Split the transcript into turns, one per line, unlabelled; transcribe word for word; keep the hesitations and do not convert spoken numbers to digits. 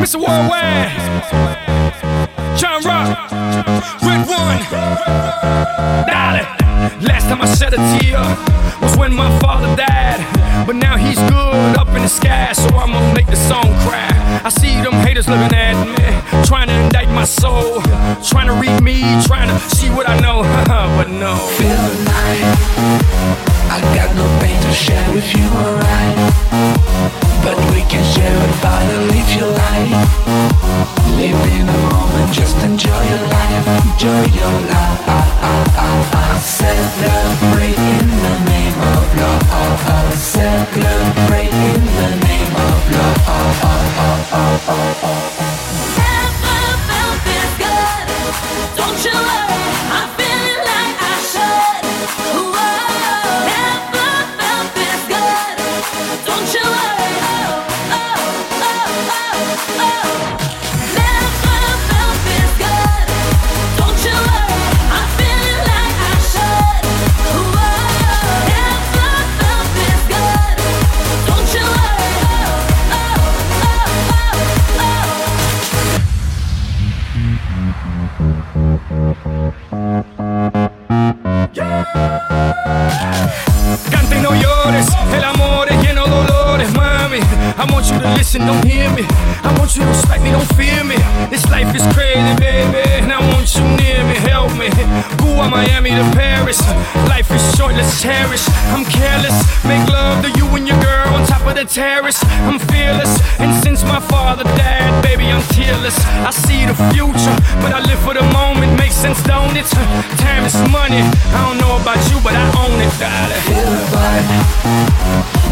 Mister Worldwide, John Rock, Red One, Dolly. Last time I shed a tear was when my father died, but now he's good up in the sky, so I'ma make the song cry. I see them haters looking at me, trying to indict my soul, trying to read me, trying to see what I know, but no.
Feel the night, I got no pain to share with you, alright, but we can share it finally if you like. Live in the moment, just enjoy your life, enjoy your life. Celebrate in the name of love. Celebrate in the name of love.
Never felt this good. Don't you worry, I'm feeling like I should. Whoa. Never felt this good. Don't you worry. Oh, oh, oh, oh, oh. Never felt this good. Don't you worry, I'm feeling like I should. Whoa. Never felt this good. Don't you worry. Oh, oh, oh, oh,
Cante y no llores, el amor es lleno de dolores, mami. I want you to listen, don't hear me. I want you to respect me, don't fear me. This life is crazy, baby, and I want you near me, help me. Cuba, Miami to Paris, life is short, let's cherish. I'm careless, make love to you and your girl on top of the terrace. I'm fearless, and since my father died, baby, I'm tearless. I see the future, but I live for the moment. Makes sense, don't it? Time is money. I don't know about you, but I own it, darling.
Feel the vibe.